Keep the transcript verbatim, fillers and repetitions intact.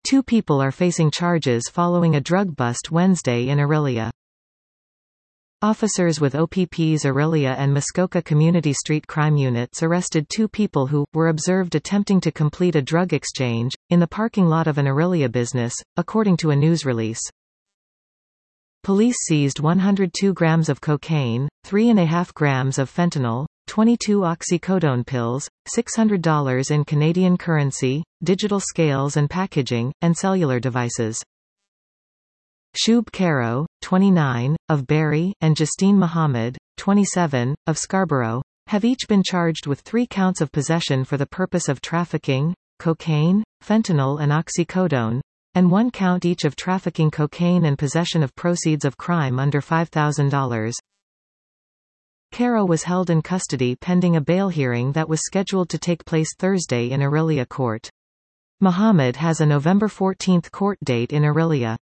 Two people are facing charges following a drug bust Wednesday in Orillia. Officers with O P P's Orillia and Muskoka Community Street crime units arrested two people who were observed attempting to complete a drug exchange in the parking lot of an Orillia business, according to a news release. Police seized one hundred two grams of cocaine, three point five grams of fentanyl, twenty-two oxycodone pills, six hundred dollars in Canadian currency, digital scales and packaging, and cellular devices. Shub Caro, twenty-nine, of Barrie, and Justine Muhammad, twenty-seven, of Scarborough, have each been charged with three counts of possession for the purpose of trafficking cocaine, fentanyl and oxycodone, and one count each of trafficking cocaine and possession of proceeds of crime under five thousand dollars. Caro was held in custody pending a bail hearing that was scheduled to take place Thursday in Orillia Court. Muhammad has a November fourteenth court date in Orillia.